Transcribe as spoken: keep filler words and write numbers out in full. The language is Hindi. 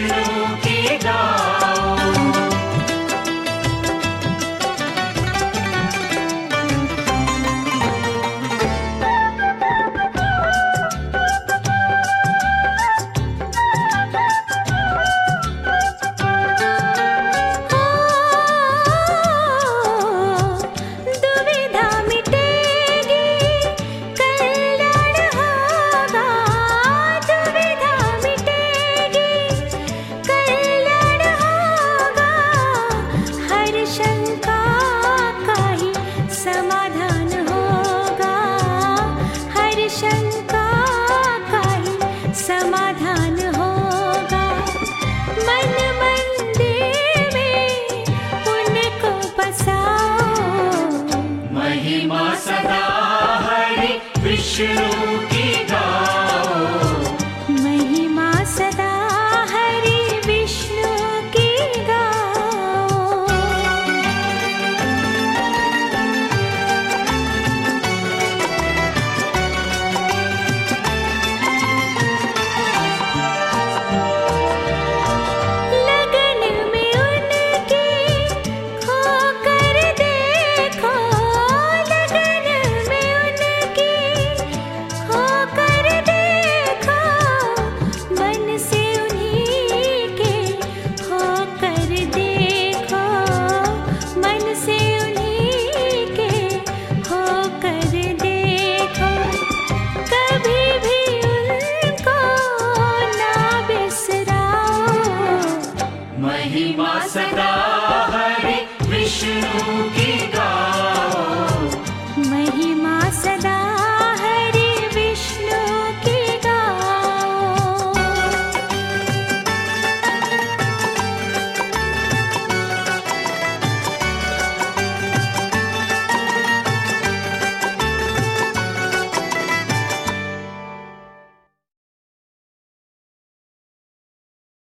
विष्णु की गाओ। विष्णु की गाओ। महिमा सदा हरि विष्णु की गाओ। लगन में उनके खोकर देखो, लगन में उनके खोकर देखो, मन से उन्हीं के खोकर देखो, मन से उन्हीं के खोकर देखो। कभी भी उनको ना बिसराओ, महिमा सदा